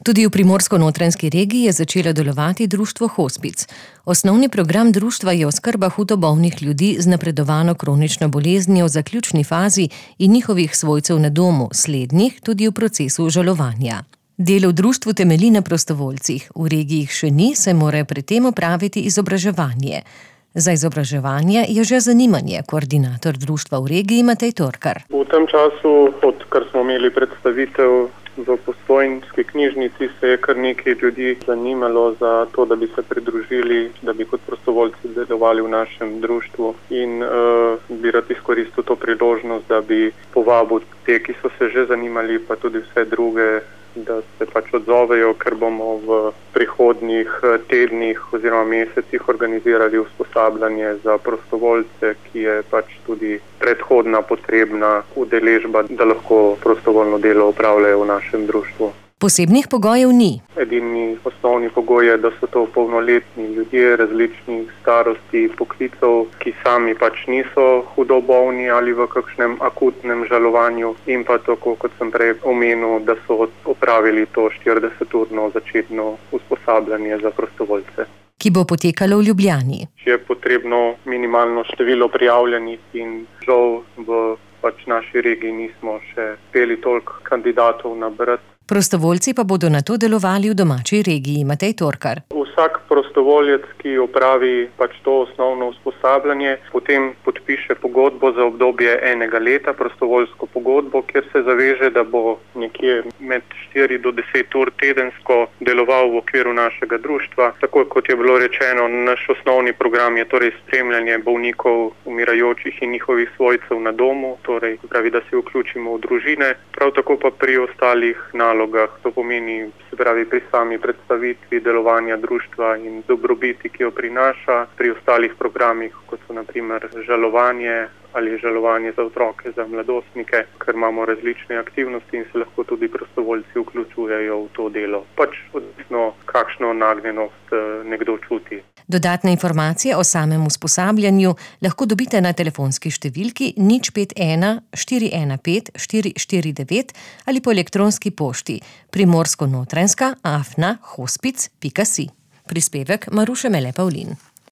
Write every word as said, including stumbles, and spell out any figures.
Tudi v Primorsko-notranjski regiji je začelo delovati društvo Hospic. Osnovni program društva je oskrba hudo bolnih ljudi z napredovano kronično boleznijo v zaključni fazi in njihovih svojcev na domu, slednjih tudi v procesu žalovanja. Delo v društvu temelji na prostovoljcih. V regiji še ni, se mora pri tem opraviti izobraževanje. Za izobraževanje je že zanimanje, koordinator društva v regiji Matej Torkar. V tem času, odkar smo imeli predstavitev v Postojnski knjižnici, se je kar nekaj ljudi zanimalo za to, da bi se pridružili, da bi kot prostovoljci delovali v našem društvu in uh, bi rad izkoristil to priložnost, da bi povabil te, ki so se že zanimali, pa tudi vse druge, da se pač odzovejo, ker bomo v prihodnjih tednih oziroma mesecih organizirali usposabljanje za prostovoljce, ki je pač tudi predhodna potrebna udeležba, da lahko prostovoljno delo opravljajo v našem društvu. Posebnih pogojev ni. Edini osnovni pogoj je, da so to polnoletni ljudje različnih starosti, poklicev, ki sami pač niso hudo bolni ali v kakšnem akutnem žalovanju, in pa tako, kot sem prej omenil, da so opravili to štirideseturno začetno usposabljanje za prostovoljce, ki bo potekalo v Ljubljani. Je potrebno minimalno število prijavljenih in žal v pač naši regiji nismo še peli toliko kandidatov nabrati. Prostovoljci pa bodo na to delovali v domači regiji. Matej Torkar. Vsak prostovoljec, ki opravi pač to osnovno usposabljanje, potem podpiše pogodbo za obdobje enega leta, prostovoljsko pogodbo, kjer se zaveže, da bo nekje med štiri do deset ur tedensko deloval v okviru našega društva. Tako kot je bilo rečeno, naš osnovni program je torej spremljanje bolnikov, umirajočih in njihovih svojcev na domu, torej pravi, da se vključimo v družine, prav tako pa pri ostalih nalogah, to pomeni, se pravi, pri sami predstavitvi delovanja društva in dobrobiti, ki jo prinaša, pri ostalih programih, kot so na primer žalovanje ali žalovanje za otroke, za mladostnike, ker imamo različne aktivnosti in se lahko tudi prostovoljci vključujejo v to delo. Pač odvisno, kakšno nagnjenost nekdo čuti. Dodatne informacije o samem usposabljanju lahko dobite na telefonski številki nič pet ena štiri ena pet štiri štiri devet ali po elektronski pošti primorsko-notranjska afna hospic pika si. Prispevek Maruše Mele Pavlin.